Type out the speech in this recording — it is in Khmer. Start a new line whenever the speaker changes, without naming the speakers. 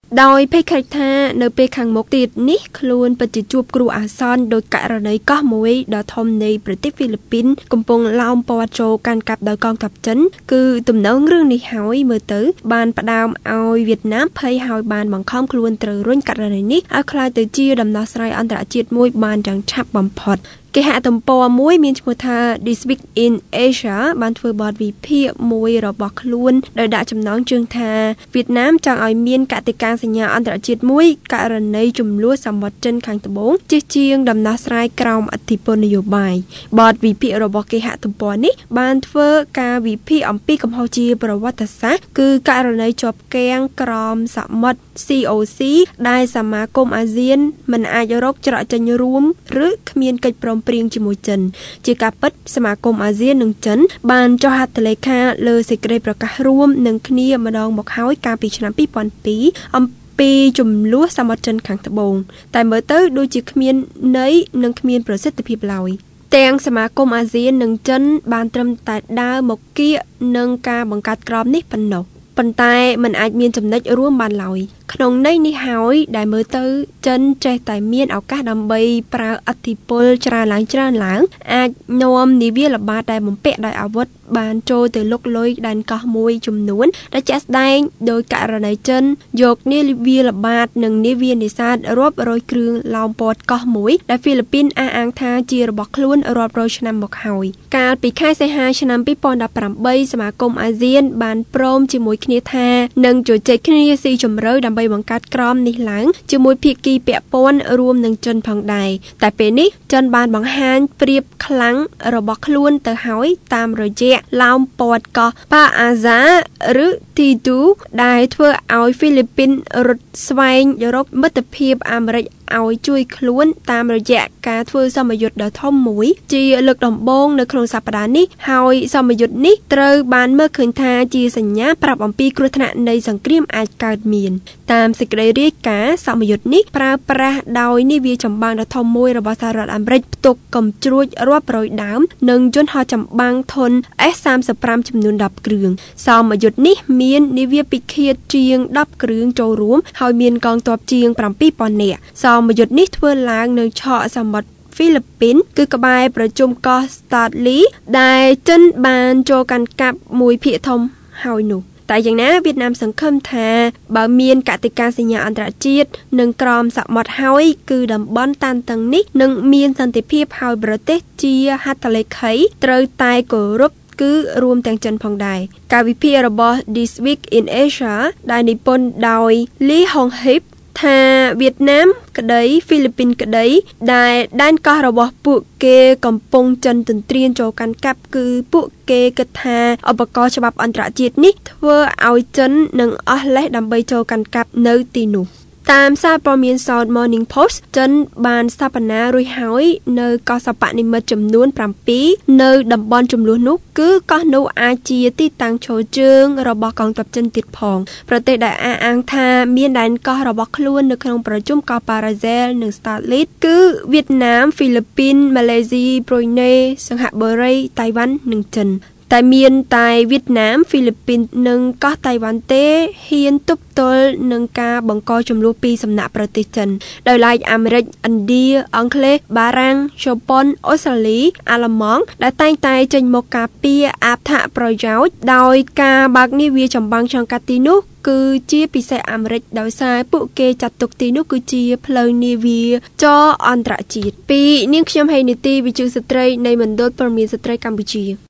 ដោយភ័យខ្លាចថានៅពេលខាងមុខទៀតនេះខ្លួនពិតជាជួបគ្រោះអាសន្នដោយករណីកោះមួយដ៏ធំនៃប្រទេសហ្វីលីពីនកំពុងឡោមព័ទ្ធចូលកាន់កាប់ដោយកងទ័ពចិនគឺទំនងរឿងនេះហើយមើលទៅបានផ្ដើមឲ្យវៀតណាមភ័យហើយបានបង្ខំខ្លួនត្រូវរុញករណីនេះឲ្យក្លាយទៅជាដំណោះស្រាយអន្តរជាតិមួយបានយ៉ាងឆាប់បំផុតគេហទំព័រមួយមានឈ្មោះថា This Week in Asia បានធ្វើបទវិភាគមួយរបស់ខ្លួនដោយដាក់ចំណងជើងថាវៀតណាមចង់ឲ្យមានកតិកាសញ្ញាអន្តរជាតិមួយករណីចំនួនសមុទ្រចិនខាងត្បូងជាជាងដំណោះស្រាយក្រោមអធិបតេយ្យនយោបាយបទវិភាគរបស់គេហទំព័រនេះបានធ្វើការវិភាគអំពីកំហុសជាប្រវត្តិសាស្ត្រគឺករណីជាប់គាំងក្រោមសមុទ្រ COC ដែលសមាគមអាស៊ានមិនអាចរកច្រកចេញរួមឬគ្មានកិច្ចព្រមព្រៀងជាមួយចិនជាការពិតសមាគមអាស៊ាននិងចិនបានចុះហត្ថលេខាលើសេចក្តីប្រកាសរួមនឹងគ្នាម្ដងមកហើយកាលពីឆ្នាំ2002អំពីចំនួនសមុទ្រចិនខាងត្បូងតែមើលទៅដូចជាគ្មានន័យនិងគ្មានប្រសិទ្ធភាពឡើយទាំងសមាគមអាស៊ាននិងចិនបានត្រឹមតែដើរមកគៀកនឹងការបង្កើតក្របនេះប៉ុណ្ណោះប៉ុន្តែมันអាចមានចំណុចរួមបានឡើយក្នុងន័យនេះហើយដែលមើលទៅចិនចេះតែមានឱកាសដើម្បីប្រើឥទ្ធិពលច្រើនឡើងអាចនាំនាវាល្បាតដែលបំពាក់ដោយអាវុធបានចូលទៅលុកលុយដែនកោះមួយចំនួនដែលជាក់ស្ដែងដោយករណីចិនយកនាវាល្បាតនិងនាវានេសាទរាប់រយគ្រឿងឡោមព័ទ្ធកោះមួយដែលហ្វីលីពីនអះអាងថាជារបស់ខ្លួនរាប់រយឆ្នាំមកហើយកាលពីខែសីហាឆ្នាំ2018សមាគមអាស៊ានបានព្រមជាមួយគ្នាថានឹងជជែកគ្នាស៊ីជម្រៅដើម្បីបង្កើតក្រមនេះឡើងជាមួយភាគីពាក់ព័ន្ធរួមនឹងចិនផងដែរតែពេលនេះចិនបានបង្ហាញព្រៀបខ្លាំងរបស់ខ្លួនទៅហើយតាមរយៈឡោមព័ទ្ធកោះប៉ាអាហ្សាឬទីទូដែលធ្វើឲ្យហ្វីលីពីនរត់ស្វែងរកមិត្តភាពអាមេរិកឲ្យជួយខ្លួនតាមរយៈការធ្វើសមយុទ្ធដ៏ធំមួយជាលើកដំបូងនៅក្នុងសប្តាហ៍នេះហើយសមយុទ្ធនេះត្រូវបានមើលឃើញថាជាសញ្ញាប្រាប់អំពីគ្រោះថ្នាក់នៃសង្គ្រាមអាចកើតមានតាមសេចក្តីរាយការណ៍សមយុទ្ធនេះប្រើប្រាស់ដោយនាវាចម្បាំងដ៏ធំមួយរបស់សហរដ្ឋអាមេរិកផ្ទុកកំជ្រួចរាប់រយដើមនិងយន្តហោះចម្បាំងធុន S-35 ចំនួន10គ្រឿងសមយុទ្ធនេះមាននាវាពិឃាតជាង10គ្រឿងចូលរួមហើយមានកងទ័ពជាង 7,000 នាក់សមយុទ្ធនេះធ្វើឡើងនៅឆកសមុទ្រហ្វីលីពីនគឺក្បែរប្រជុំកោះ Starley ដែលចិនបានចូលកាន់កាប់មួយភាគធំហើយនោះតែយ៉ាងណាវៀតណាមសង្ឃឹមថាបើមានកតិកាសញ្ញាអន្តរជាតិនិងក្រមសមុទ្រហើយគឺតំបន់តានតឹងនេះនឹងមានសន្តិភាពហើយប្រទេសជាហត្ថលេខីត្រូវតែគោរពគឺរួមទាំងចិនផងដែរការវិភាគរបស់ This Week in Asia ដែលនិពន្ធដោយ Lee Hong Hip ថាវៀតណាមក្តីហ្វីលីពីនក្តីដែលដែនកោះរបស់ពួកគេកំពុងចិនទន្ទ្រានចូលកាន់កាប់គឺពួកគេគិតថាឧបករណ៍ច្បាប់អន្តរជាតិនេះធ្វើឲ្យចិននឹងអស់លេសដើម្បីចូលកាន់កាប់នៅទីនោះតាមសារព័ត៌មាន South Morning Post ចិនបានស្ថាបនារួចហើយនៅកោះសពនិមិត្តចំនួន7នៅតំបន់ចំនួននោះគឺកោះនោះអាចជាទីតាំងឈរជើងរបស់កងទ័ពចិនទៀតផងប្រទេសដែលអះអាងថាមានដែនកោះរបស់ខ្លួននៅក្នុងប្រជុំកោះ Paracel និង Starlink គឺវៀតណាម ហ្វីលីពីន ម៉ាឡេស៊ី ប្រូណេ សិង្ហបុរី តៃវ៉ាន់និងចិនតែមានតែវៀតណាមហ្វីលីពីននិងកោះតៃវ៉ាន់ទេហ៊ានទប់ទល់នឹងការបង្កចំនួនពីសំណាក់ប្រទេសចិនដោយឡែកអាមេរិកឥណ្ឌាអង់គ្លេសបារាំងជប៉ុនអូស្ត្រាលីអាល្លឺម៉ង់ដែលតែងតែចេញមកការពារអត្ថប្រយោជន៍ដោយការបើកនាវាចម្បាំងឆ្លងកាត់ទីនោះគឺជាពិសេសអាមេរិកដោយសារពួកគេចាត់ទុកទីនោះគឺជាផ្លូវនាវាចរអន្តរជាតិពីនាងខ្ញុំហេនីទីវិទ្យុស្ត្រីនៃមណ្ឌលព័ត៌មានស្ត្រីកម្ពុជា